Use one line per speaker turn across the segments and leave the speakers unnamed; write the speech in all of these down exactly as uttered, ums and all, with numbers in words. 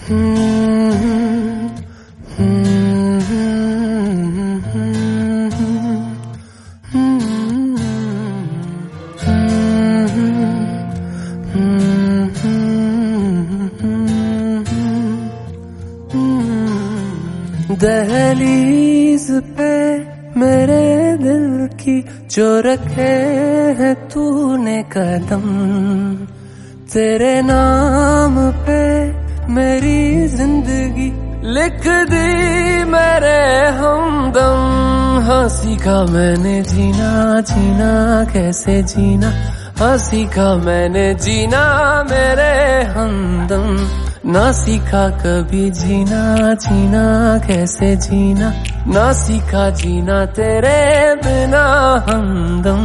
दहलीज पे मेरे दिल की जो रखे है तूने कदम, तेरे नाम पे मेरी जिंदगी लिख दी मेरे हमदम। हाँ सीखा मैंने जीना जीना कैसे जीना, हाँ सीखा मैंने जीना मेरे हमदम। ना सीखा कभी जीना जीना कैसे जीना, ना सीखा जीना तेरे बिना हमदम।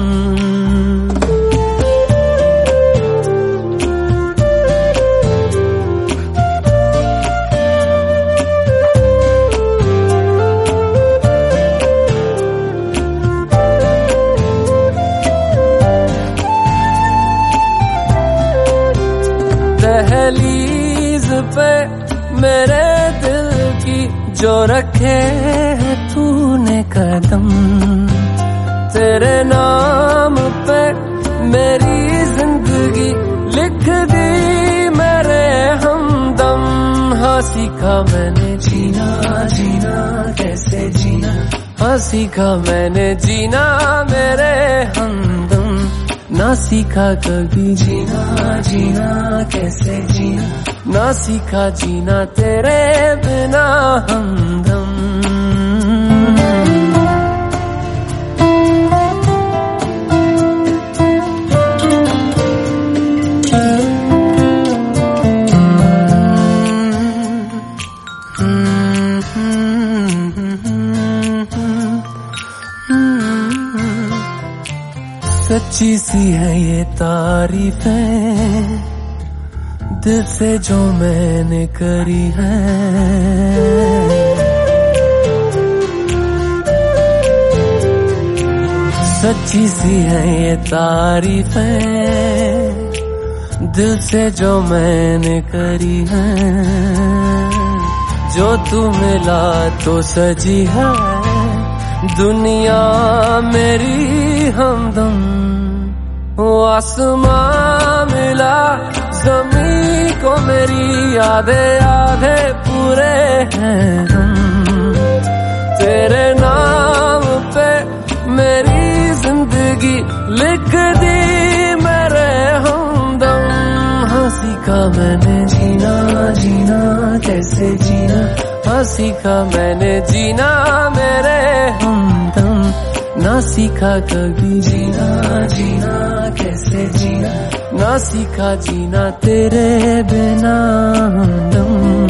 दहलीज पे मेरे दिल की जो रखे है तूने कदम, तेरे नाम पे मेरी जिंदगी लिख दी मेरे हमदम। हाँ सीखा मैंने जीना जीना कैसे जीना, हाँ सीखा मैंने जीना मेरे हमदम। ना सीखा कभी जीना जीना कैसे जीना, ना सीखा जीना तेरे बिना हमदम। सच्ची सी है ये तारीफें दिल से जो मैंने करी है, सच्ची सी है ये तारीफें दिल से जो मैंने करी है। जो तू मिला तो सजी है दुनिया मेरी हमदम। वो आसमां मिला ज़मीं को मेरी आधे आधे पूरे हैं हम। तेरे नाम पे मेरी जिंदगी लिख दी मेरे हमदम। हाँ सीखा मैंने जीना जीना कैसे जीना, हाँ सीखा मैंने जीना मेरे हमदम। ना सीखा कभी जीना जीना कैसे जीना, ना सीखा जीना तेरे बिना हमदम।